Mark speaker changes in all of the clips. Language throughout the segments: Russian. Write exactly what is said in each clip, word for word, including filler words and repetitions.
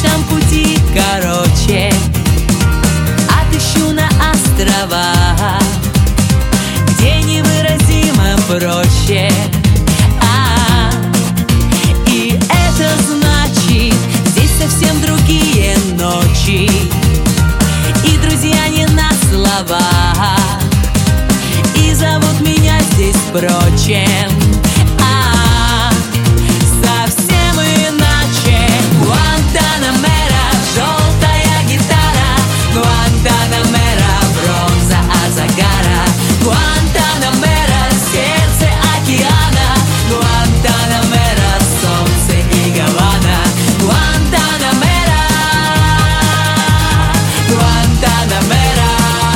Speaker 1: там пути короче отыщу на островах, где невыразимо проще. А, и это значит, здесь совсем другие ночи, и друзья не на словах, и зовут меня здесь прочим. А, совсем иначе. Гуантанамера, желтая гитара, Гуантанамера, бронза от загара, Гуантанамера, сердце океана, Гуантанамера, солнце и Гавана, Гуантанамера, Гуантанамера.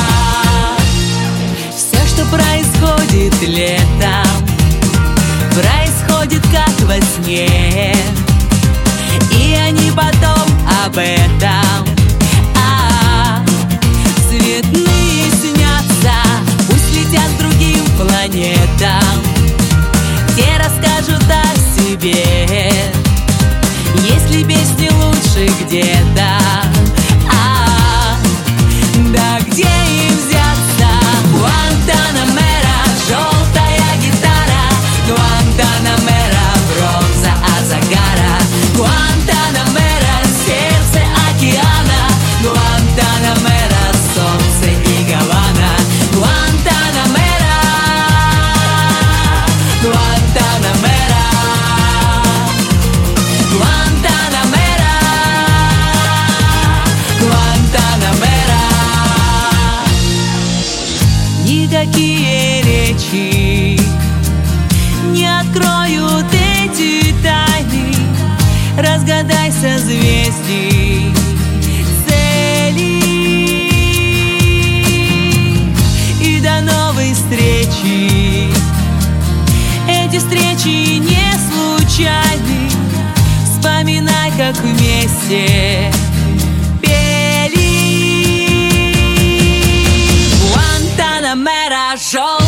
Speaker 1: Все, что происходит летом, происходит как во сне, и они потом об этом а, цветные снятся, пусть летят к другим планетам, те расскажут о себе, если песни лучше где-то. А, да где им взяться? Гуантанамера, желтая гитара, Гуантанамера, бронза от загара, Гуантанамера, сердце океана, Гуантанамера, солнце и Гавана, Гуантанамера, Гуантанамера, Гуантанамера, Гуантанамера. Никакие речи не откроют эти тайны, разгадай созвездий цели. И до новой встречи. Эти встречи не случайны, вспоминай, как вместе пели. Гуантанамера, желтая